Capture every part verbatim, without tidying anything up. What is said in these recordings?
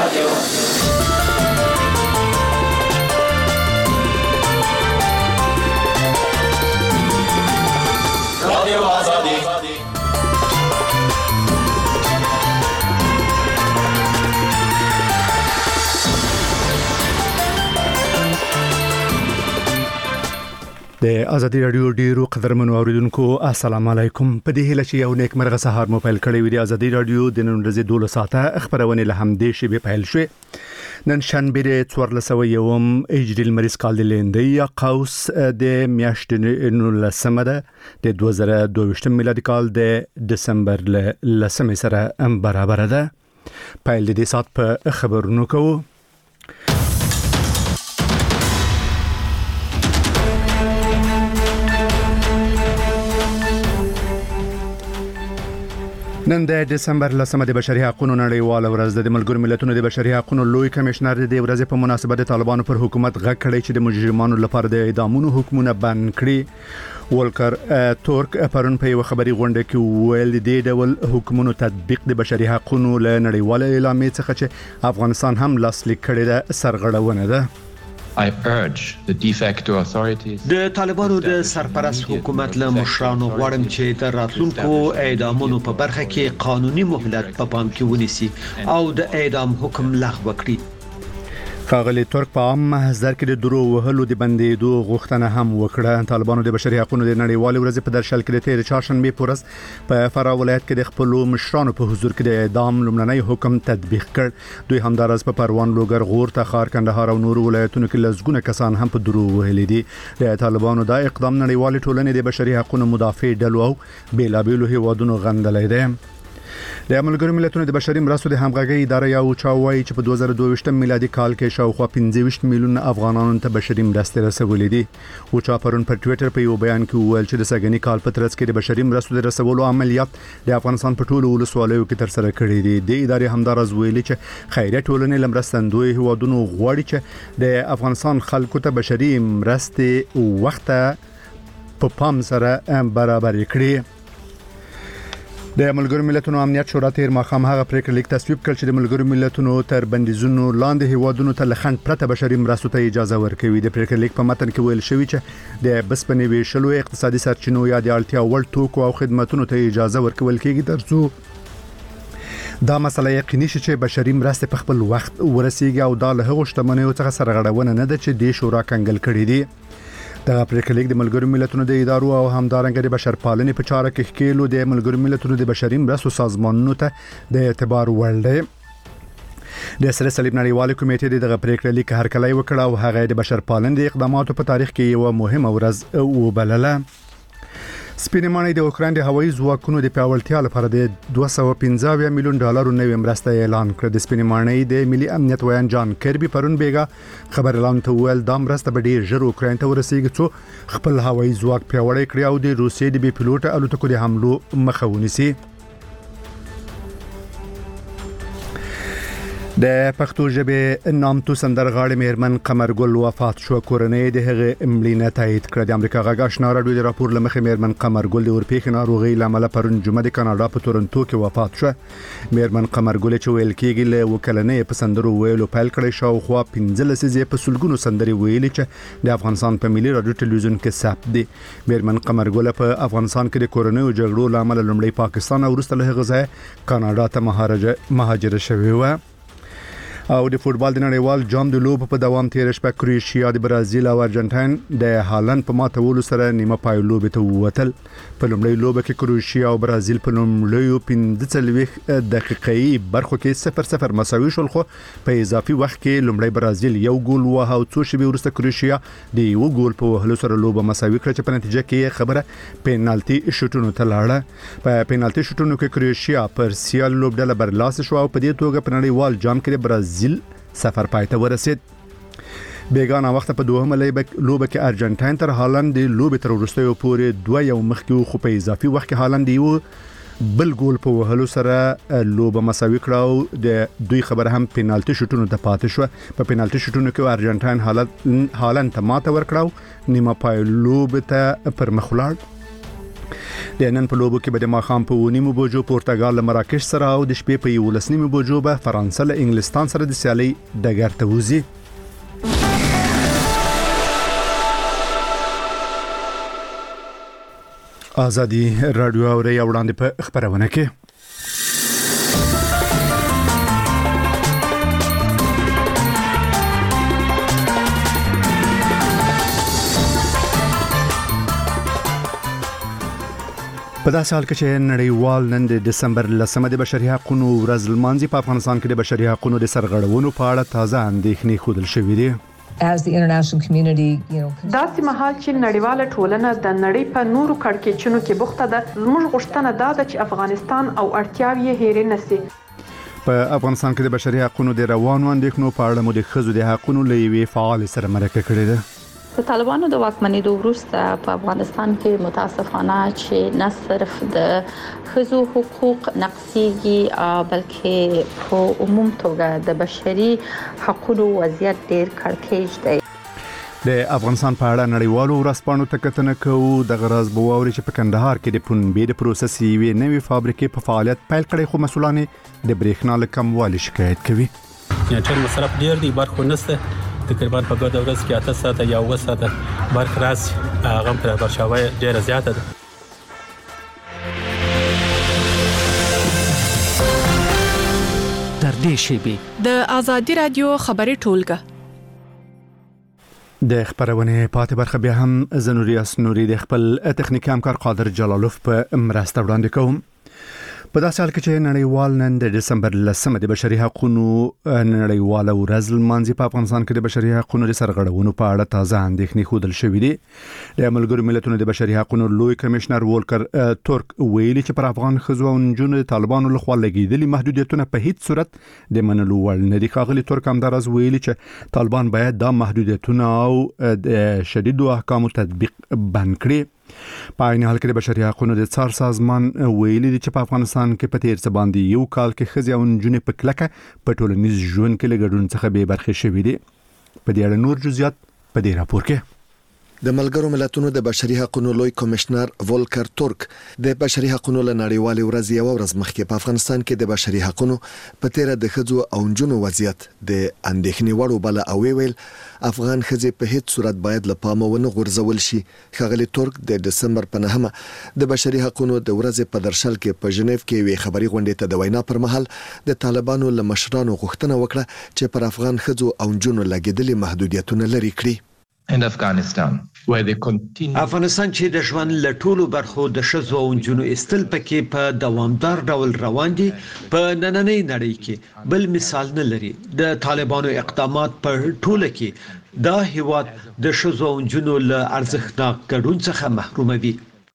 رادیو رادیو آزادی د ازادي رادیو ډیرو قدرمنو اوریدونکو السلام علیکم. په دې هیله چې یو نیک مرغه سهار مو پیل کړی وي. د ازادي رادیو د نن ورځې دوله ساعته خبرونه له همدې شی به پیل شوه. نن شنبه د څوارلس سوه یوم هجري لمریز کال د لیندې یا قوس د میاشتې نولسمه ده د دوه زره دوه ویشت میلادي کال د دسمبر لسمه سره برابر ده. پیل د دې سات په خبرونو کوو. نن د دسمبر لسمه د بشري حقوقو نړیواله ورځ ده. د ملګرو ملتونو د بشري حقوقو لوی کمشنر د دې ورځې په مناسبت د طالبانو پر حکومت غږ کړی چې د مجرمانو لپاره د اعدامونو حکمونه بند کړي. ولکر تورک پرون په یو خبري غونډه کې ویل د ډول حکومونو تطبیق د بشري حقوقو له نړیواله اعلامیې څخه چې افغانستان هم لاسلیک کړی ده سرغړونه ده. I urge the de facto authorities د طالبانو د سرپرست حکومت له مشرانو غواړم چې د راتلونکو اعدامونو په برخه کې قانوني مهلت په پام کې ونیسي او د اعدام حکم لغوه کړي. ښاغلي ترک په عام محضر کې د درو وهلو د بندیدو غوښتنه هم وکړه. طالبانو د بشري حقوقو د نړیوالې ورځې په درشل کې د تیر چهارشنبه په ورځ په فراه ولایت کې د خپل مشرانو په حضور کې د اعدام لومړنی حکم تطبیق کړ. دوی همدارس په پروان، لوګر، غور، تخار، کندهار او نور ولایتونو کې لزګونه کسان هم په درو وهلي دي. د طالبانو دا اقدام نړیوالې ټولنې د بشري حقوقو مدافع ډلو او بیلابېلو هیوادونو غندلې ده. د ملګرو ملتونو د بشري مرستو د همغږي ادارې یو چاوي چې په دوه زره دوه ویشت میلادي کال کې شاوخوا پنځه ویشت میلیون افغانانو ته بشري مرستې رسولې دي. او چا پرون په ټوئیټر په یو بیان کې وویل چې د سګنی کال په ترڅ کې د بشري مرستو د رسولو عملیات د افغانستان په ټولو ولسوالیو کې تر سره کړي دي. د ادارې همدارز ویلي چې خیریه ټولنې لمرستندوی هوادونو غواړي چې د افغانستان خلکو ته بشري مرستې وخت په پام سره برابر کړي. د ملګرو ملتونو امنیت شورا تیر ماخام هغه پریکړه لیک تصویب کړ چې د ملګرو ملتونو تر بندیزونو لاندې هیوادونو ته لخند پرته بشري مرستو ته اجازه ورکوي. د پریکړه لیک په متن کې ویل شوی چې د بسپنې ویشلو اقتصادي سرچینو یا د اړتیا وړ توکو او خدماتو ته اجازه ورکول کېږي ترڅو دا مسله یقیني شي چې بشري مرستې په خپل وخت ورسیږي او دا له هغو شتمنیو څخه سرغړونه نه ده چې د شورا کنګل کړي دي. د پریکړه لیک د ملګرو ملتونو د ادارو او همدارنګه د بشرپالنې په چاره کې ښکېلو د ملګرو ملتونو د بشري مرستو سازمانونو ته د اعتبار وړ دی. د سره صلیب نړیوال کمیټې دغه پریکړه لیک هرکلی وکړ او هغه د بشرپالنې د اقداماتو په تاریخ کې یو مهمه ورځ وبلله. سپینې ماڼۍ د اوکراین د هوایي ځواکونو د پیاوړتیا لپاره د دوه سوه پنځه میلیون ډالر نوې مرسته اعلان کړه. د سپینې ماڼۍ د ملي امنیت ویان جان کربي پرون بیګا خبر اعلان ته ویل دا مرسته به ډیر ژر اوکراین ته ورسیږي څو خپل هوایي ځواک پیاوړی کړي او د روسیې د بي پلوټ الوتکو د حملو مخه ونیسي. د پښتو ژبې نامتو سندرغاړي مهرمن قمر ګل وفات شو. کورنۍ د هغه املینه تایید کړه. د امریکا غږ آشنا راډیو د راپور لمخې مهرمن قمر ګل د ورپېښې ناروغي لامل پرون جمعه د کاناډا په تورنټو کې وفات شو. مهرمن قمر ګل چې ویل کېږي له وکلنې په سندرو ویلو پیل کړی شو خو پنځه لسیزې په سلګونو سندري ویلي چې د افغانستان په ملي راډیو ټلویزیون کې ثبت دي. مهرمن قمر ګل په افغانستان کې د کورنۍ جګړو لامل لومړی پاکستان او وروسته له هغه ځای کاناډا ته مهاجر شوی و. او د فوتبال د نړیوال جام د لوب په دوام تیر شپه کروشیا د برازیل او ارجنټاین د هالند په ماتولو سره نیمه پای لوب ته ووتل. په لومړی لوب کې کروشیا او برازیل په لومړیو پنځه څلوېښت دقیقې برخو کې صفر صفر مساوي شول خو په اضافي وخت کې لومړی برازیل یو ګول وهه او څو شېبې وروسته کروشیا د یو ګول په وهلو سره لوب مساوي کړه چې په نتیجه کې خبره پینالټي شوټونو ته لاړه. په پینالټي شوټونو کې کروشیا پر سیال لوب ډله برلاسه شو او په دې توګه په نړیوال جام کې برازیل سفر پای ته ورسید. بیگانه وخت په دوهمه لوبه کې ارجنټاین تر هالند د لوبې تر وروستیو پورې دوه یو مخکې خو په اضافي وخت کې هالند یو بل ګول په وهلو سره لوبه مساوي کړه او د دوی خبره هم پینالټي شوټونو ته پاتې شو. په پینالټي شوټونو کې ارجنټاین حالت هالند ته ماته ورکړه نیمه پای لوب ته پر مخ ولاړ. د نن په لوبو کې به د ماخام په نیمو بجو پرتګال له مراکش سره او د شپې په یولس نیمو بجو به فرانسه له انګلستان سره د سیالي ډګر ته وځي. آزادي رادیو اوري وړاندې په خبرونه کې په داسې حال کې چې نړیوال نن د دسمبر لسمه د بشري حقوقو ورځ لمانځي، په افغانستان کې د بشري حقوقو د سرغړونو په اړه تازه اندېښنې ښودل شوې دي. As the international community, you know, داسې مهال چې نړیواله ټولنه د نړۍ په نورو کړکېچونو کې بوخته ده، زموږ غوښتنه دا ده چې افغانستان او اړتیاوې یې هېرې نشي. په افغانستان کې د بشري حقوقو د روانو اندېښنو په اړه مو د ښځو د حقوقو له یوې فعال سره مرکه کړې ده. د طالبانو د واکمنېدو وروسته په افغانستان کې متاسفانه چې نه صرف د ښځو حقوق نقصيږي بلکې په عموم توګه د بشري حقوقو وضعیت ډېر کړکېچ دی. د افغانستان په اړه نړیوالو ورځپاڼو ته کتنه کوو. د غراز بووري چې په کندهار کې د پنبې د پروسس یوې نوې فابریکې په فعالیت پیل کړي، خو مسولان د برېښنا له کموالي شکایت کوي. یا چې مصرف ډېر دی برخه نشته، تقریبا په ګډه ورځ کې اته ساعته یا اوه ساعته برق راسي، هغه پر برشاوي ډیره زیاته ده. تر دې شی به د آزادي رادیو خبري ټولګه د خبرونه پاتې برخه بیا هم زنوري اسنوري د خپل تخنیکی همکار قادر جلالوف په مرسته وړاندې کوم. په داسې حال کې چې نړیوال نن د دسمبر لسمه د بشري حقوقو نړیواله ورځ لمانځي، په افغانستان کې د بشري حقوقو د سرغړونو په اړه تازه اندېښنې ښودل شوې دي. د ملګرو ملتونو د بشري حقوقو لوی کمشنر وولکر تورک ویلي چې پر افغان ښځو او نجونو د طالبانو لخوا لګیدلي محدودیتونه په هیڅ صورت د منلو وړ نه دي. ښاغلي تورک همداراز ویلي چې طالبان باید دا محدودیتونه او د شدیدو احکامو تطبیق بند کړي. په عین حال کې د بشري حقوقو د څار سازمان ویلي دي چې په افغانستان کې په تیر څه باندې یو کال کې ښځې او نجونې په کلکه په ټولنیز ژوند کې له ګډون څخه بې برخې شوې دي. په دې اړه نور جزئیات په دې راپور کې. د ملګرو ملتونو د بشري حقوقو لوی کمشنر وولکر تورک د بشري حقوقو له نړیوالې ورځ یو ورځ مخکې په افغانستان کې د بشري حقوقو په تیر د ښځو او نجونو وضعیت د اندېښنې وړ بل او ویل افغان ښځې په هیڅ صورت باید له پامه ونه غورځول شي. ښاغلي تورک د دسمبر په نهمه د بشري حقوقو د ورځې په درشل کې په ژنیف کې وی خبري غونډې ته د وینا پر مهال د طالبانو له مشرانو غوښتنه وکړه چې پر افغان ښځو او نجونو لګیدلي محدودیتونه لري کړي. In Afghanistan, where they continue. افغانستان چې د ژوند له ټولو برخو د ښځو او نجونو استل پکې په دوامدار ډول روان دي، په نننۍ نړۍ کې بل مثال نه لري. د طالبانو اقدامات په ټوله کې دا هیواد د ښځو او نجونو له ارزښتناک ګډون څخه محروموي.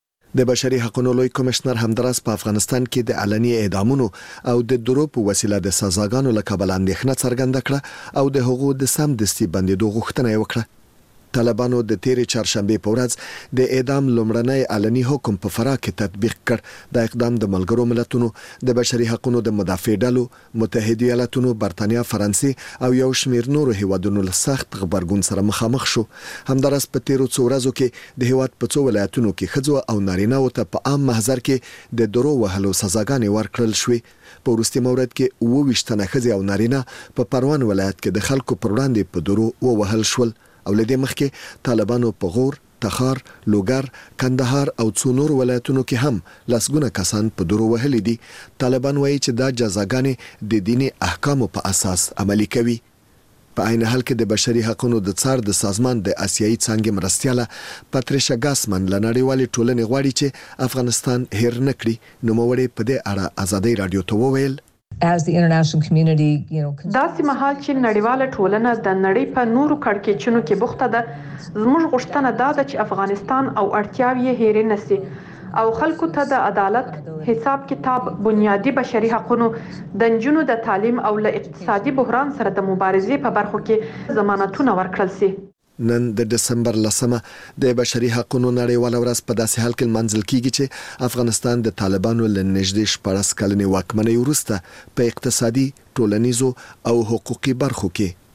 د بشري حقوقو لوی کمشنر همداراز په افغانستان کې د علني اعدامونو او د درو په وسیله د سزاګانو له کبل اندېښنه څرګنده کړه او د حقوقو د سم دستي بندیدو غوښتنه وکړه. طالبانو د تیرې چهارشنبه په ورځ د اعدام لومړنی علني حکم په فراه کې تطبیق کړ. دا اقدام د ملګرو ملتونو د بشري حقوقو د مدافع ډلو، متحده ایالاتونو، برتانیا، فرانسې او یو شمېر نورو هیوادونو له سخت خبرګون سره مخامخ شو. همدارس په تیرو څو ورځو کې د هیواد په څو ولایتونو کې ښځو او نارینه‌و ته په عام محضر کې د درو وهلو سزاګانې ورکړل شوې. په وروستي مورد کې اووه ویشت تنه ښځې او نارینه په پروان ولایت کې د خلکو پر وړاندې په درو ووهل شول. او لدې مخکې طالبانو په غور، تخار، لوګر، کندهار او څو نور ولایتونو کې هم لسګونه کسان په درو وهلي دي. طالبان وایي چې دا جزاګانې د دیني احکامو په اساس عملي کوي. په عین حال کې د بشري حقوقو د څار د سازمان د آسیایي څانګې مرستیاله پاتریشا ګاسمن له نړیوالې ټولنې غواړي چې افغانستان هیر نکړي. نو موږ په دې اړه آزادي رادیو ته وویل as the international community, you know, داسې مهال چې نړیواله ټولنه د نړۍ په نورو کړکېچونو کې بوخته ده، زموږ غوښتنه دا ده چې افغانستان او اړتیاوې یې هېرې نشي او خلکو ته د عدالت، حساب کتاب، بنیادی بشري حقوقو، د نجونو د تعلیم او له اقتصادي بحران سره د مبارزې په برخو کې ضمانتونه ورکړل شي. نن د دسمبر لسمه د بشري حقوقو نړیواله ورځ په داسې حال کې منځل کیږي چې افغانستان د طالبانو له نږدې شپږ کلنې واکمنۍ وروسته په اقتصادي، ټولنیزو او حقوقي برخو کې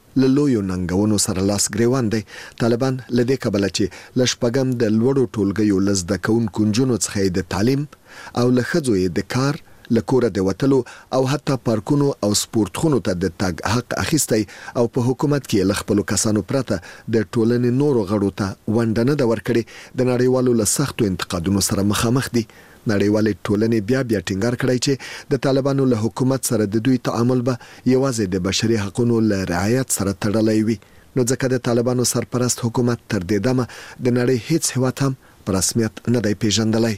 له لویو ننګونو سره لاس ګریوان دی. طالبان لدې کبله چې لشپګم د لوړو ټولګیو لزد کون کنجونو څخه د تعلیم او لخذو د کار لکوره د وټلو او حتی پارکونو او سپورتخونو ته د تاګ حق اخیستي او په حکومت کې لخپلو کسانو پرته د ټولنې نورو غړو ته وندنه د ورکړي د نړیوالو له سختو انتقادونو سره مخامخ دي. نړیوالې ټولنې بیا بیا ټینګار کړی چې د طالبانو له حکومت سره د دوی تعامل به یوازې د بشري حقوقو له رعایت سره تړلی وي. نو ځکه د طالبانو سرپرست حکومت تر دې دمه د نړۍ هیڅ هیواد هم په رسمیت نه دی پیژندلی.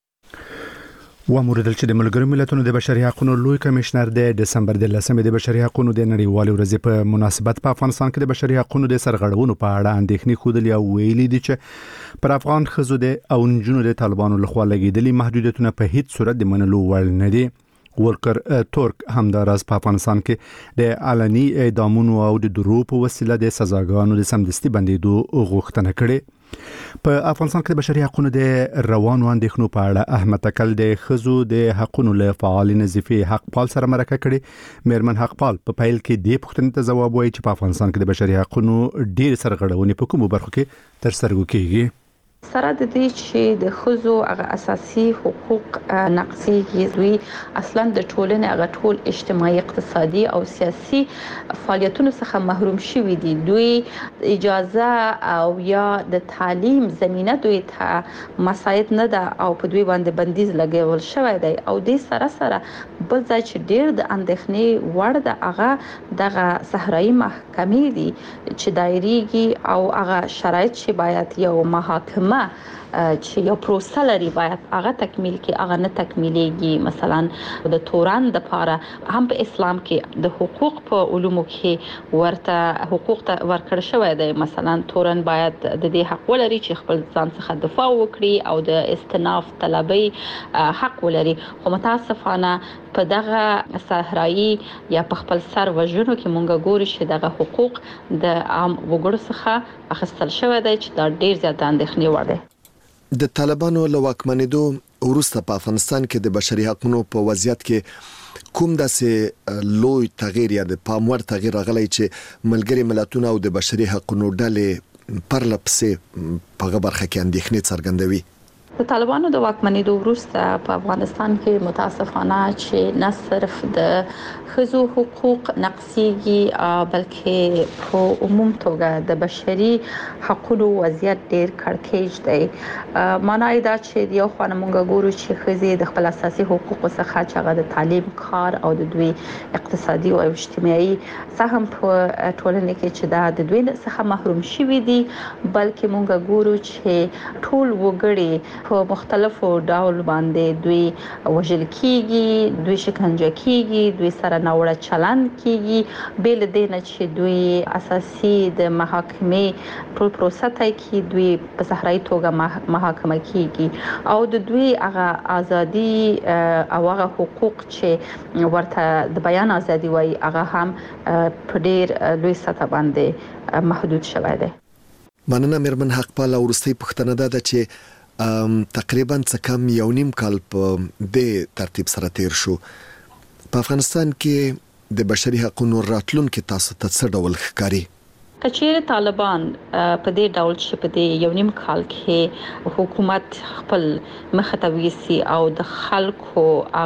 و موردل چې د ملګرو ملتونو د بشري حقوقو لوی کمشنر د دسمبر د لسمې د بشري حقوقو د نړیوال ورځې په مناسبت په افغانستان کې د بشري حقوقو د سرغړونو په اړه اندېښنې خوده او ویلي دي چې پر افغان خزو د او نجونو د طالبانو لخوا لګیدلي محدودیتونه په هیڅ صورت د منلو وړ نه دي. ورکر تورک همداراز په افغانستان کې د علني اعدامونو او د درو په وسیله د سزاګانو د سمدستي بندیدو غوښتنه کړې. په افغانستان کې د بشري حقوقو د روانو اندېښنو په اړه احمد تکل د خزو د حقوقو له فعال نظیفي حق پال سره مرکه کړي. میرمن حق پال په پیل کې د پښتنې ته جواب وایي چې په افغانستان کې د بشري حقوقو ډېر سرغړونې په کومو برخو کې تر سترګو کېږي. سره د دې چې د خزو هغه اساسي حقوق نقضيږي، دوی اصلا د ټولنې هغه ټول اجتماعي اقتصادي او سیاسي فعالیتونو څخه محروم شوي دي. دوی اجازه او یا د تعلیم زمينه دوی ته مساعد نه ده او په دوی باندې بندیز لګول شوی دی. او د سره سره بل ځای چې ډېر د اندېښنې وړ ده هغه دغه صحرایي محکمې دي چې دایریږي او هغه شرایط چې باید یو محاکمه چې یو پروسه لري باید هغه تکمیل کې هغه نه تکمیلېږي. مثلا د توران د لپاره هم په اسلام کې د حقوق په علومو کې ورته حقوق ته ورکړ شوی دی. مثلا تورن باید د دې حق ولري چې خپل ځان څخه دفاع وکړي او د استناف طلبي حق ولري. خو متاسفانه په دغه صحرایي یا په خپل سر وژنو کې مونږ ګورو چې دغه حقوق د عام وګړو څخه اخیستل شوی دی چې دا ډیر زیات اندېښنې وړ دی. د طالبانو له واکمنېدو وروسته په افغانستان کې د بشري حقوقو په وضعیت کې کوم داسې لوی تغییر یا د پاموړ تغییر راغلی چې ملګري ملتونه او د بشري حقوقو ډلې پرلپسې په برخه کې اندېښنې څرګندوي؟ د طالبانو د واکمنېدو وروسته په افغانستان کې متاسفانه چې نه صرف د خزو حقوق نقضيږي بلکې په عموم توګه د بشري حقوقو وضعیت ډېر کړکېچ دی. معنی دا چې یو خو موږ ګورو چې خزې د خپل اساسي حقوقو څخه چې هغه د تعلیم، کار او د دوی اقتصادي او اجتماعي سهم په ټولنه کې چې دا د دوی څخه محروم شوي دي، بلکې موږ ګورو چې ټول وګړي په مختلفو ډول باندې دوی وژل کیږي، دوی شکنجه کیږي، دوی سره ناوړه چلند کیږي. بل دې نه چې دوی اساسي د محاکمې ټول پروسه ته کې دوی په صحرایي توګه محاکمه کیږي او د دوی هغه ازادي او هغه حقوق چې ورته د بیان ازادي وایي هغه هم په ډیر لوی سطح باندې محدود شوی دی. مننه میرمن حق پال. ورستي پښتنه ده چې تقریبا څه کم یو نیم کال په دې ترتیب سره تیر شو. په افغانستان کې د بشري حقوقو راتلونکو تاسو ته څه ډول ښکاري؟ کچېر طالبان په دې ډول چې په دې یو نیم کال کې حکومت خپل مخه ته ویسي او د خلکو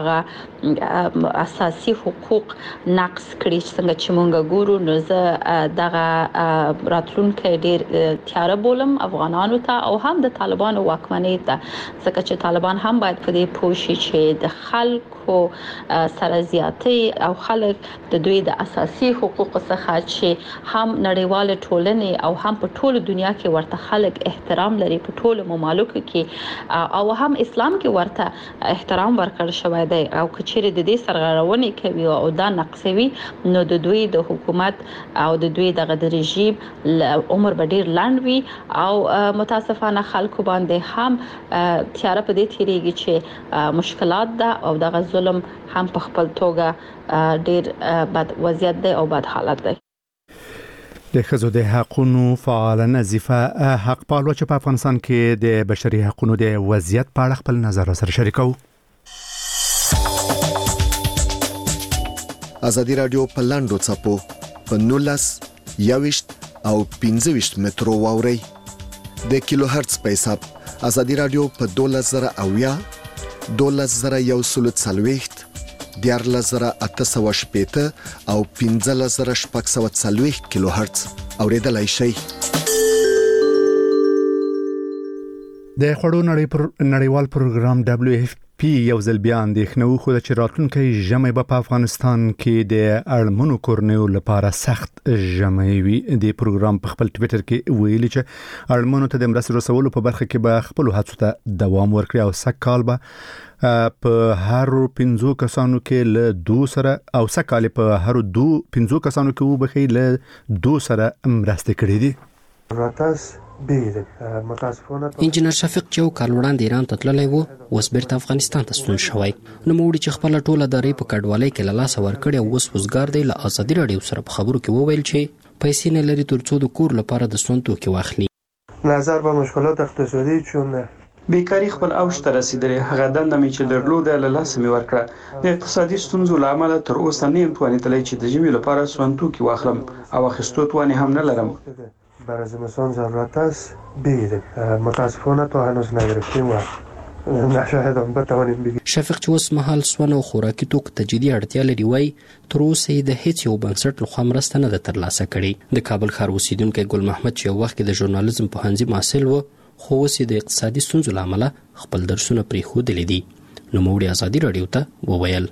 هغه اساسي حقوق نقض کړي څنګه چې مونږ ګورو، نو زه دغه راتلونکي ډیر تیاره بولم افغانانو ته او هم د طالبانو واکمنۍ ته، ځکه چې طالبان هم باید په دې پوه شي چې د خلکو سره زیاتې او خلک د دوی د اساسي حقوقو څخه چې هم نړیوال ټولنې او هم په ټوله دنیا کې ورته خلک احترام لري، په ټوله ممالکو کې او هم اسلام کې ورته احترام ورکړل شوی دی. او کچېرې د دې سرغړونې کوي او دا نقصوي، نو د دوی د حکومت او د دوی دغه د رژیم عمر به ډیر لنډ وي او متاسفانه خلکو باندې هم تیاره په دې تیریږي چې مشکلات ده او دغه ظلم هم په خپل توګه ډیر بد وضعیت دی او بد حالت دی. د خزو د حقوقو فعال نظیفه حق پال چې په افغانستان کې د بشري حقوقو د وضعیت په اړه خپل نظر سره شریکو. ازادي رادیو په لاندو چپو په نولس یوویشت او پنځه ویشت مترو واوري د کیلو هرتز په حساب ازادي رادیو په دولس زره اویا دولس زره یو سل څلوېښت دیارلس زره اته سوه شپېته او پنځلس زره شپږ سوه څلوېښت کیلو هرتز اوریدلای شئ. د خړو نړۍ پر نړیوال پروګرام دبليو اف پی یو ځل بیا اندېښنه خو چې راتلونکي ژمي په افغانستان کې د اړمنو کورنیو لپاره سخت ژمي وي. د پروګرام په خپل ټوئیټر کې ویلي چې اړمنو ته د مرستې رسولو په برخه کې به خپل هڅو ته دوام ورکړي او سکهال به په هر پنځو کسانو کې له دو سره او سکهال په هر دو پنځو کسانو کې وبخي له دو سره مرسته کړې دي. راتاس انجنیر شفیق چې یو کال وړاندې ایران ته تللی و اوس بیرته افغانستان ته ستون شوی. نوموړي چې خپله ټوله داري په کډوالۍ کې له لاسه ورکړې او اوس وزګار دی له ازادي راډیو سره په خبرو کې وویل چې پیسې نه لري تر څو د کور لپاره د سون توکي واخلي. نظر به مشکلات اقتصادی چون بیکاری خپل اوج ته رسیدلې هغه دنده مې چې درلوده له لاسه مې ورکړه. د اقتصادي ستونزو له امله تر اوسه نه یم توانېدلی چې د ژمي لپاره سون توکي واخلم او اخیستو توان هم نه لرم. برای زمستان ضرورت است بگیریم. متاسفانه تا هنوز نگرفتیم و نشاهدم بتوانیم بگیریم. شفیق چې اوس مهال سون او خوراکي توکو ته جدي اړتیا لري وای تر اوسه د هیڅ یو بنسټ لخوا مرسته نه ده ترلاسه کړې. د کابل ښار اوسیدونکی ګل محمد چې یو وخت کې د ژورنالیزم پوهنځي محصل و خو اوس د اقتصادي ستونزو له امله خپل درسونه پرېښودلي دي. نوموړي ازادي راډیو ته وویل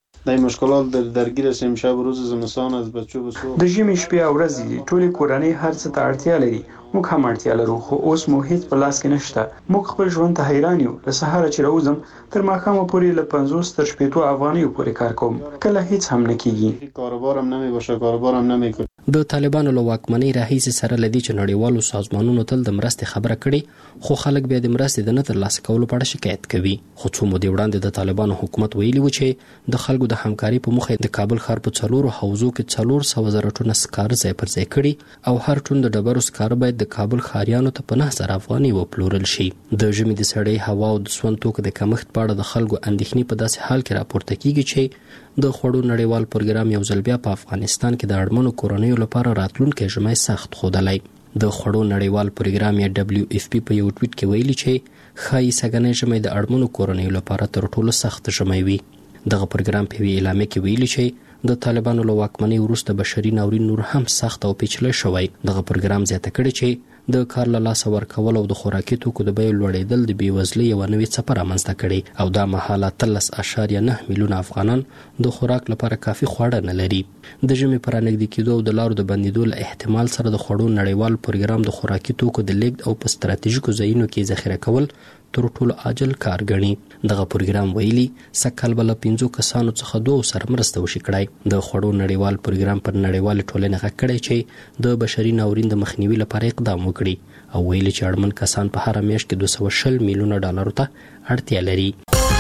د مشکلات در درگیر هستیم شب روز زمستان از بچو به سوق د ژمي شپې او ورځې ټولې کورنۍ هر څه ته اړتیا لري. موږ هم اړتیا لرو خو اوس مو هیڅ په لاس کې نشته. موږ خپل ژوند ته حیران یو. له سهاره چې راوځم تر ماښامه پورې له پنځوس تر شپېتو افغانیو پورې کار کوم. کله هیڅ هم نه کیږي. کاروبارم نمی باشه کاروبارم نمیکنه. د طالبانو له واکمنۍ راهیسې سره لدی چې نړیوالو سازمانونو تل د مرستې خبره کړي خو خلک بیا د مرستې د نه ترلاسه کولو په اړه شکایت کوي. خو څو مودې وړاندې د طالبانو حکومت ویلي و چې د خلکو د همکاري په موخه د کابل ښار په څلورو حوزو کې څلور سوه زره ټونه سکاره ځای پر ځای کړي او هر ټون د ډبرو سکاره باید د کابل ښاریانو ته په نهه زره افغانۍ وپلورل شي. د ژمي د سړې هوا او د سون توکو د کمښت په اړه د خلکو اندېښنې په داسې حال کې راپورته کیږي چې د خوړو نړیوال پروګرام یو ځل بیا په افغانستان کې د اړمنو کورنیو لپاره راتلونکی ژمی سخت ښودلی. د خوړو نړیوال پروګرام یا دبليو اف پی په یو ټویټ کې ویلي چې ښایي سږنی ژمی د اړمنو کورنیو لپاره تر ټولو سخت ژمی وي. دغه پروګرام په یوې اعلامیه کې ویلي چې د طالبانو له واکمنۍ وروسته بشري ناورین نور هم سخت او پیچلی شوی. دغه پروګرام زیاته کړې چې د کار له لاسه ورکول او د خوراکي توکو د بیو لوړېدل د بېوزلۍ یوه نوې څپه رامنځته کړې او دا مهال اتلس اعشاریه نه میلیونه افغانان د خوراک لپاره کافي خواړه نه لري. د ژمي په رانږدې کېدو او د لارو د بندېدو له احتمال سره د خوړو نړیوال پروګرام د خوراکي توکو د لیږد او په ستراتیژیکو ځایونو کې ذخیره کول تر ټولو عاجل کار ګڼي. دغه پروګرام ویلي سږکال به له پنځو کسانو څخه دوو سره مرسته وشي کړای. د خوړو نړیوال پروګرام پر نړیوالې ټولنې غږ کړی چې د بشري ناورین د مخنیوي لپاره اقدام وکړي او ویلي چې اړمن کسان په هره میاشت کې دوه سوه شل میلیونه ډالرو ته اړتیا لري.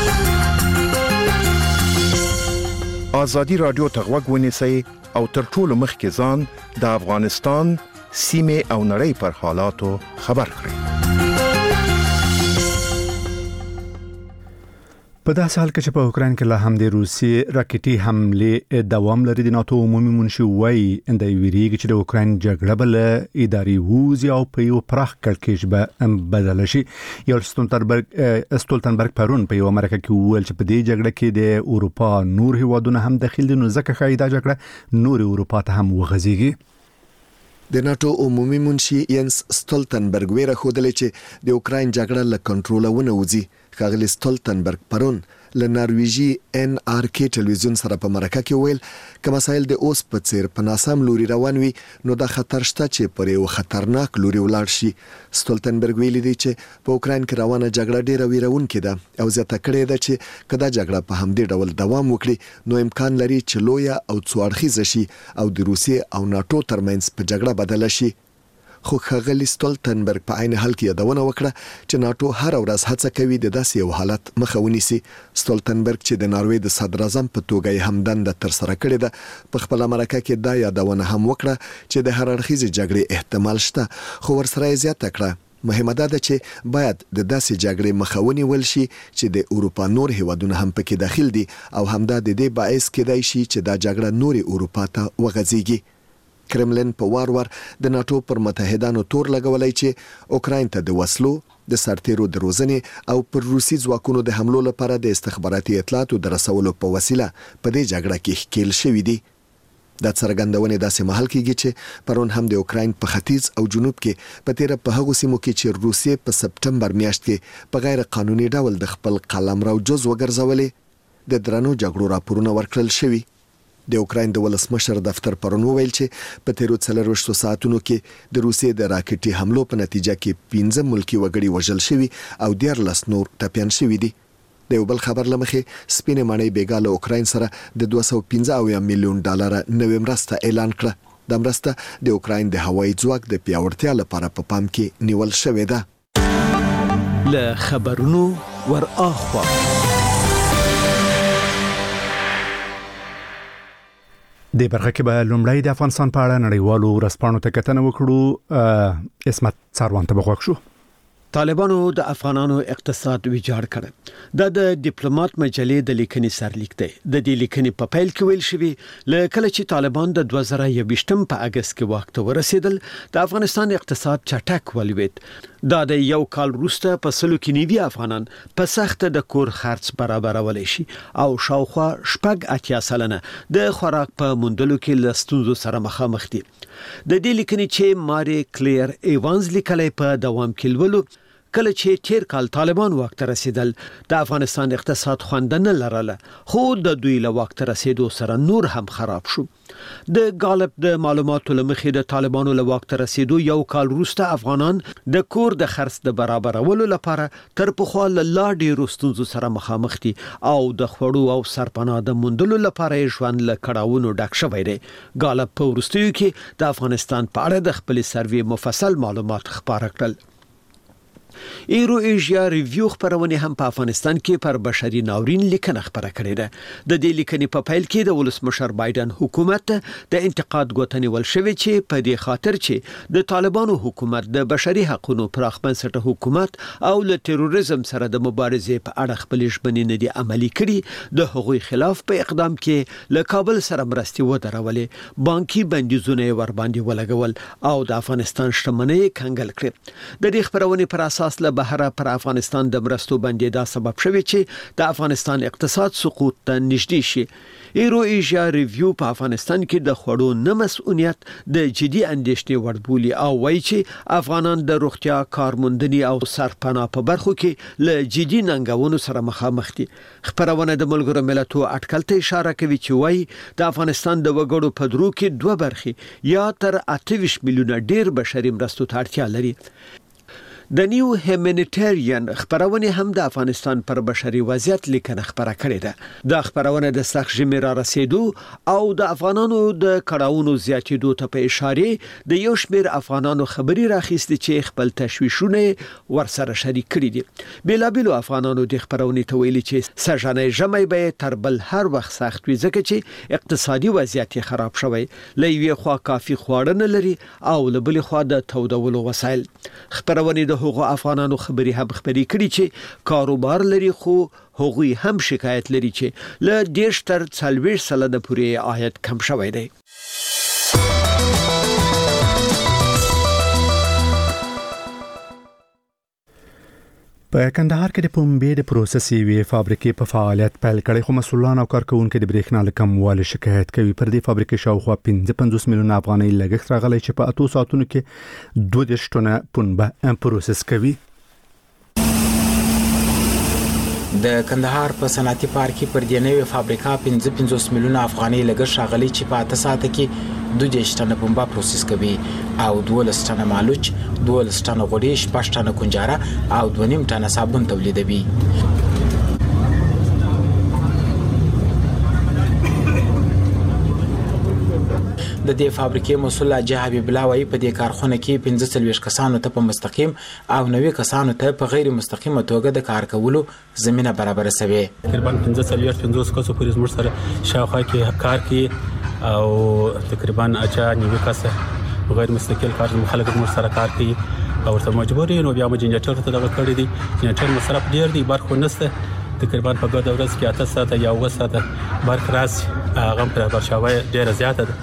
ازادي راډیو ته غوږ ونیسئ او تر ټولو مخکې ځان د افغانستان سیمې او نړۍ پر حالاتو خبر کړئ. په داسې حال کې چې په اوکراین کې لا هم د روسي راکټي حمله دوام لري د ناتو عمومي منشي وایي د ویریږي چې د اوکراین جګړه بل اداري ووزي او په یو پراخ کړکېچ به بدل شي. یو ستولتنبرګ استولتنبرګ پرون په یو مرکه کې وویل چې په دې جګړه کې د اروپا نور هیوادونه هم داخل دي نو ځکه ښایي دا جګړه نور اروپا ته هم وغځيږي. د ناتو عمومي منشي ینس ستولتنبرګ ویره خوده چې د اوکراین جګړه له کنټروله ونه وځي. ښاغلی ستولتنبرګ پرون له نارویجي ان آر کې ټلویزیون سره په مرکه کې ویل که مسایل د اوس په څیر په ناسم لوري روان وي نو دا خطر شته چې پر یو خطرناک لوري ولاړ شي. ستولتنبرګ ویلي دی چې په اوکراین کې روانه جګړه ډیره ویرونکې ده او زیاته کړې ده چې کدا جګړه په همدې ډول دوام وکړي نو امکان لري چې لویه او څو اړخیزه شي او د روسیې او ناتو ترمنځ په جګړه بدله شي. خو ښاغلی ستولتنبرګ په عین حال کې یادونه وکړه چې ناتو هر ورځ هڅه کوي د داسې یو حالت مخه ونیسي. ستولتنبرګ چې د ناروې د صدر اعظم په توګه یې هم دنده ترسره کړې ده په خپله مرکه کې دا یادونه هم وکړه چې د هر اړخیزې جګړې احتمال شته خو ورسره یې زیاته کړه مهمه ده چې باید د داسې جګړې مخه ونیول شي چې د اروپا نور هیوادونه هم پکې داخل دي او همدا د دې باعث کېدای شي چې دا جګړه نورې اروپا ته وغځيږي. کرملین په وار وار د ناتو پر متحدانو تور لګولای چې اوکراین ته د وسلو د سرتیرو د روزنې او پر روسي ځواکونو د حملو لپاره د استخباراتي اطلاعاتو د رسولو په وسیله په دې جګړه کې ښکیل شوی دی. د څرګندونې داسې محل کېږي چې پرون هم د اوکراین په ختیځ او جنوب کې په تیر په هغو سیمو کې چې روسیې په سپټمبر میاشت کې په غیر قانوني ډول د خپل قلمرو جز وګرځولې د درنو جګړو راپورونه ورکړل شوي. د اوکراین د ولسمشر دفتر پرون وویل چې په تیرو څلرويشتو ساعتونو کې د روسیې د راکټي حملو په نتیجه کې پنځه ملکی وګړي وژل شوي او دیارلس نور ټپيان شوي دي. د یو بل خبر لمخې سپینې ماڼۍ بیګاله اوکراین سره د دوه سوه پنځه اویا میلیون ډالر نوې مرسته اعلان کړه. د مرسته د اوکراین د هوایي ځواک د پیاوړتیا لپاره په پام کې نیول شوې ده. له خبرونو ور اخوا د برخه کې به لومړی د افغانستان په اړه نړیوالو ورځپاڼو ته کتنه وکړو. اسمت څاروان ته بغوښ شو. طالبانو د افغانانو اقتصاد ویجاړ کړ. دا د ډیپلوماټ مجلې د لیکنې سرلیک دی. د دې لیکنې په پیل کې ویل شوی لکه چې طالبان د دوه زره یوویشتم په اگست کې وخت ته ورسېدل د افغانستان اقتصاد چټک ولوید. دا د یو کال وروسته په سلو کې نیوي افغانان په سخت د کور خرڅ برابرول شي او شاوخوا شپږ اتیا سلنه د خوراک په موندلو کې لستونزو سره مخامخ دي. د دې لیکنې چې ماري کلیر ایوانز لیکلې په دوام کې لولو کله چې تیر کال طالبان واک ته رسیدل د افغانستان اقتصاد خوندنه لرله خو د دوی له واک ته رسیدو سره نور هم خراب شو. د غالب د معلوماتو لمخې د طالبانو له واک ته رسیدو یو کال وروسته افغانان د کور د خرڅ د برابرولو لپاره تر پخوا لا ډېر ستونزو سره مخامخ دي او د خوړو او سرپناه د موندلو لپاره ژوند له کړاوونو ډک شوی دی. غالب په وروستیو کې د افغانستان په اړه د خپل سروې مفصل معلومات خبره کړل. ایرو ایشیا ریویو خبرونه هم په افغانستان کې پر بشري ناورین لیکنه خبره کړې ده. د دې لیکنې په پیل کې د ولسمشر بایدن حکومت د انتقاد غوښتنې ول شوې چې په دې خاطر چې د طالبانو حکومت د بشري حقوقو پراخ بنسټه حکومت او له تروریزم سره د مبارزې په اړه خپل ژمنې نه دي عملي کړي. د هغوی خلاف په اقدام کې له کابل سره مرستې ودرولې، بانکي بندیزونه ور باندې ولګول او د افغانستان شتمنۍ کنګل کړې. د دې خبرونه پر اساس له بهره پر افغانستان د مرستو باندې دا سبب شوی چې د افغانستان اقتصاد سقوط ته نږدې شي. ایرو ایشیا ریویو په افغانستان کې د خوړو نه مسؤلیت د جدي اندېښنې وړ بولي او وایي چې افغانان د روغتیا کارموندنې او سرپناه په برخو کې له جدي ننګونو سره مخامخ دي. خبرونه د ملګرو ملتونو اټکل ته اشاره کوي چې وایي د افغانستان د وګړو په درو کې دوه برخې یا تر اته ویشت میلیونه ډیر بشري مرستو ته اړتیا لري. د نیو هیومانیټریان خبرونه هم د افغانستان پر بشري وضعیت لیکنه خبره کړې ده. د خبرونه د سخت ژمي را رسیدو او د افغانانو د کړهونو زیاتېدو ته په اشاره د یو شمېر افغانانو خبري راخېستي چې خپل تشویشونه ورسره شریک کړي دي. بېلابېلو افغانانو د خبرونه ته ویلي چې سږنی ژمی به تر بل هر وخت سخت وي ځکه چې اقتصادي وضعیت خراب شوی، له یوې خوا کافي خواړه نه لري او له بلې خوا د تودولو وسایل. خبرونه د هغو افغانانو خبري هم خبري کړي چې کاروبار لري خو هغوی هم شکایت لري چې له دیش تر څلوېښت سلنه پورې عاید کم شوی دی. په کندهار کې د پنبې د پروسس یوې فابریکې په فعالیت پیل کړي خو مسؤلان او کارکونکو د برېښنا له کموالي شکایت کوي. پر دې فابریکې شاوخوا پنځه پنځوس میلیونه افغانۍ لګښت راغلی چې په اتو ساعتونو کې دوه دېرش ټنه پنبه پروسس کوي. د کندهار په صنعتي پارک کې پر دې نوې فابریکه پنځه پنځوس میلیونه افغانۍ لګښت راغلی چې په اته ساعته کې دوه دېرش ټنه پنبه پروسس کوي او دولس ټنه مالوچ، دولس ټنه غوړي، شپږ ټنه کنجاره او دوه نیم ټنه صابون تولیدوي. د دې فابریکې مسؤل حاجی حبیب الله وايي په دې کارخونه کې پنځه څلوېښت کسانو ته په مستقیم او نوي کسانو ته په غیر مستقیمه توګه د کار کولو زمينه برابر شوه. تقریبا پنځه څلوېښت پنځوس کسو پورې زموږ سره شاوخوا کې کار کوي او تقریبا اچا نیوي کسه غیر مستقل کار مخالفت زموږ سره کار کوي او ورته مجبور یو بیا مو جنریټر ته دغه کړی دي. جنریټر مصرف ډیر دی، برخه نسته. تقریبا په ګډه ورځ کې اته ساعته یا اوه ساعته برق راځي، هغه پر برشاوي ډیره زیاته ده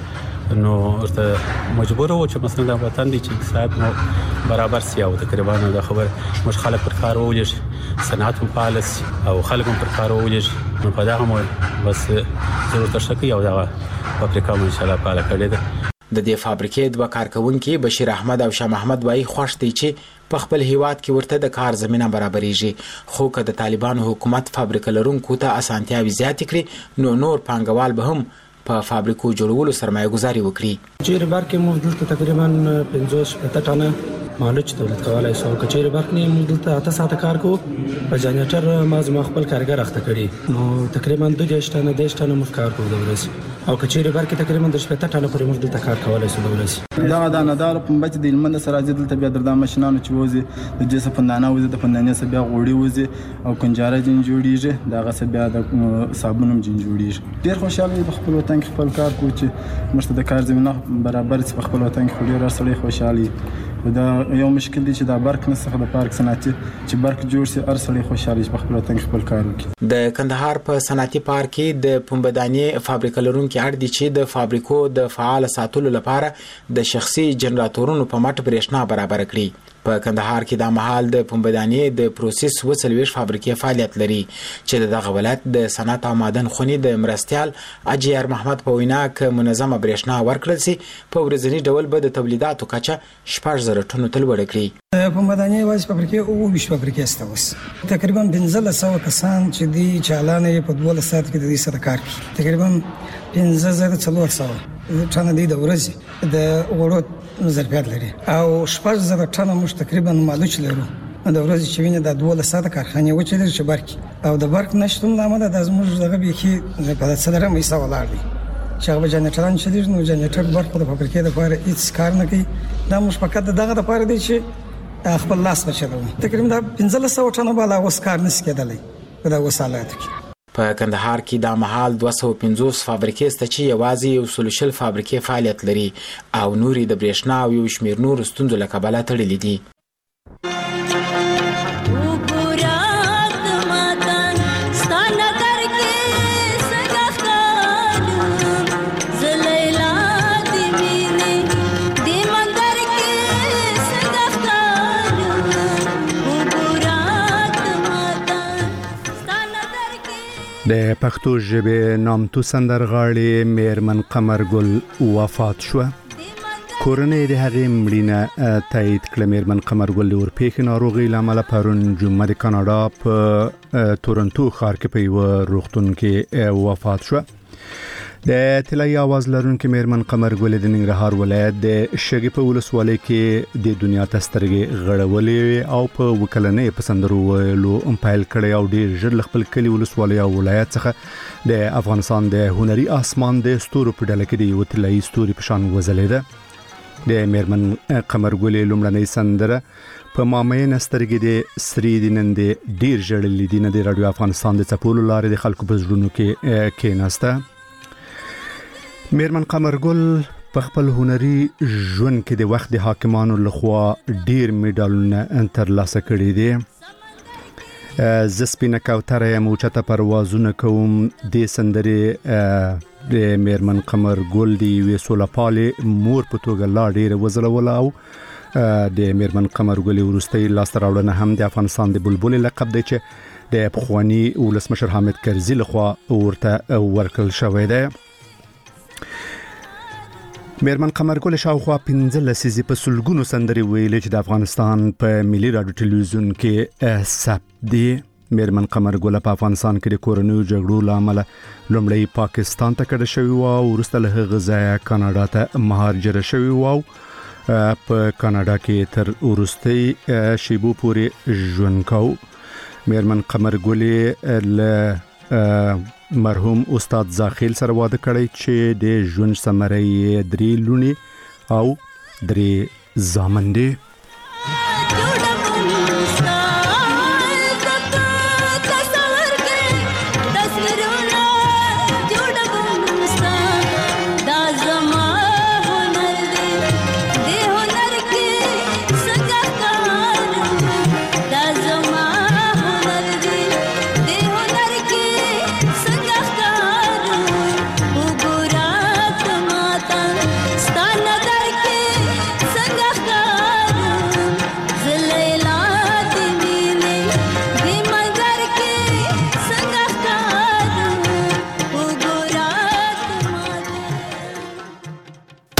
نو ورته مجبور و چې مثلا د وطن د اقتصاد مو برابر سی او تقریبا د خبر مش خلک پر کار ولې صنعت هم پالس او خلک هم پر کار ولې نو په دا هم بس ضرورت شته یو دا فابریکه مو ان شاء الله پاله کړې ده. د دې فابریکې دوه کارکونکي بشیر احمد او شاه محمد وای خوښ دي چې په خپل هیواد کې ورته د کار زمينه برابرېږي خو که د طالبانو حکومت فابریکه لرونکو ته اسانتیاوي زیات کړي نو نور پانګوال به هم په فابریکو جوړولو سرمایه گذاري وکړي. چیرې برکه موږ دلته تقریبا پنځوس ټنه مالوچ تولید کولای شو که چیرې برکه موږ دلته اته ساعته کار کوو په جنریټر ما زما خپل کارګر اخته کړي نو تقریبا دوه دیش ټنه دیش ټنه موږ کار کوو د ورځې او که چیرې برکه تقریبا د شپږ ټنه پورې موږ دلته کار کولای شو د ورځې. دا دا نه دار په بچ د علم سره دلته بیا د ماشينانو چې وځي د جسه پندانه وځي د پندانه سره بیا غوړي وځي او کنجاره جن جوړیږي داغه سره بیا د صابونم جن جوړیږي. ډیر خوشاله په خپل وطن کې خپل کار کوي چې مشته د کار زمينه برابر په خپل وطن کې خوري راسړي خوشالي دا یو مشکل دی چې دا برق نسخه د پارک صنعتي چې برق جوړ سي ارسړي خوشالي په خپل وطن کې خپل کار کوي. د کندهار په صنعتي پارک کې د پنبداني فابریکه لرونکو اړ دي چې د فابریکو د فعال ساتلو لپاره د شخصي جنراتورونو په مټ برېښنا برابر کړي. په کندهار کې د مهال د پنبداني د پروسس وسلويش فابریکې فعالیت لري چې دغه ولایت د صنعت او معدن خونی د مرستيال اجيار محمد په وینا ک منظمه برېښنا ورکړل سي په ورځنی ډول به د تولیداتو کچه شپږ زره ټنو تل وړ کړي. پنبداني واس فابریکې او ویش فابریکې استوس تقریبا پنځه سوه کسان چې دی چالانې په دوه ساعت کې د دې سره کار کوي تقریبا پنځه زره څلور سوه ټنه دی د ورځې د وړو ظرفیت لري او شپږ زره ټنه مش تقریبا مالوچ لرو د ورځې چې ویني د دوه ساعت کارخانه و چې د برق او د برق نشټون لامل د زموږ دغه به کې په څلره مې سوال لري چې هغه جنریټران چې دي نو جنریټر برق د فابریکې لپاره هیڅ کار نه کوي دا مش فقط دغه لپاره دی چې خپل لاس بچلو تقریبا پنځه سوه ټنه بالا اوس کار نس کېدلی دا وسالات کې. په کندهار کې د مهال دوه سوه پنځوس فابریکې ست چې یوازې یو سلوشل فابریکې فعالیت لري او نوري د برېښنا او یو شمیر نور ستونزو له کبله تړلې دي. د پښتو ژبې نامتو سندرغاړي میرمن قمر ګل وفات شو. کورنۍ د هغې مړینه تایید کړه. میرمن قمر ګل د اورپېښې ناروغۍ له امله پرون جمعه د کاناډا په تورنټو ښار کې په یوه روغتون کې وفات شو. د طلایي आवाज لرونکي میرمن قمر ګل د ننګرهار ولایت د شګې په ولسوالۍ کې د دنیا ته سترګې غړولې او په وکلنې په سندرو ویلو امپایل کړي او ډېر ژر خپل کلی ولسوالۍ او ولایت څخه د افغانستان د هنري اسمان د ستورو په ډله کې د یو طلایي ستوري په شان وځلېده. د میرمن قمر ګل لومړنۍ سندره په مامین سترګې د سری دینن د ډېر ژړلې دي نه د رادیو افغانستان د چپولو لارې د خلکو په زړونو کې کېناسته. میرمن قمر ګل په خپل هنري ژوند کې د وخت د حاکمانو لخوا ډیر میډالونه ترلاسه کړي دي. ز سپینه کوتره یم اوچته پروازونه کوم د سندرې د میرمن قمر ګل دی یوې سولهپالې مور په توګه لا ډیره وځلوله او د میرمن قمر ګل وروستۍ لاسته راوړنه هم د افغانستان د بلبل لقب دی چې د پخواني ولسمشر حامد کرزي لخوا ورته ورکړل شوی دی. میرمن قمر ګل شاوخوا پنځه لسیزې په سلګونو سندرې ویلې چې د افغانستان په ملي رادیو ټلویزیون کې ثبت دي. میرمن قمر ګل په افغانستان کې د کورنیو جګړو له امله لومړی پاکستان ته کډه شوې وه او وروسته له هغه ځایه کاناډا ته مهاجره شوې وه او په کاناډا کې تر وروستۍ شیبو پورې ژوند کوو. میرمن قمر ګل له مرحوم استاد زاخیل سره واده کړی چې د ژوند ثمره یې درې لونې او درې زامن دي.